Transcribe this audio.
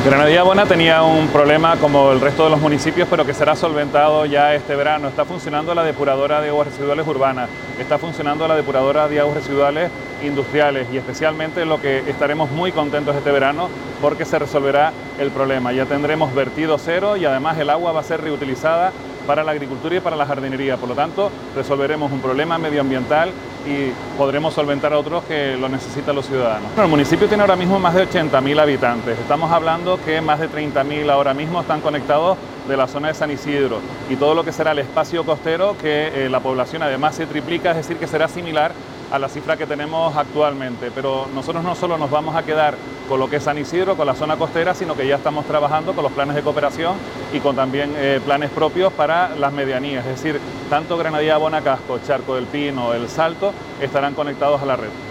Granadilla Bona tenía un problema como el resto de los municipios, pero que será solventado ya este verano. Está funcionando la depuradora de aguas residuales urbanas, está funcionando la depuradora de aguas residuales industriales y especialmente lo que estaremos muy contentos este verano porque se resolverá el problema. Ya tendremos vertido cero y además el agua va a ser reutilizada para la agricultura y para la jardinería. Por lo tanto, resolveremos un problema medioambiental y podremos solventar a otros que lo necesitan los ciudadanos. Bueno, el municipio tiene ahora mismo más de 80.000 habitantes. Estamos hablando que más de 30.000 ahora mismo están conectados de la zona de San Isidro y todo lo que será el espacio costero que la población además se triplica, es decir, que será similar a la cifra que tenemos actualmente. Pero nosotros no solo nos vamos a quedar con lo que es San Isidro, con la zona costera, sino que ya estamos trabajando con los planes de cooperación y con también planes propios para las medianías, es decir, tanto Granadilla Bona Casco, Charco del Pino, El Salto estarán conectados a la red.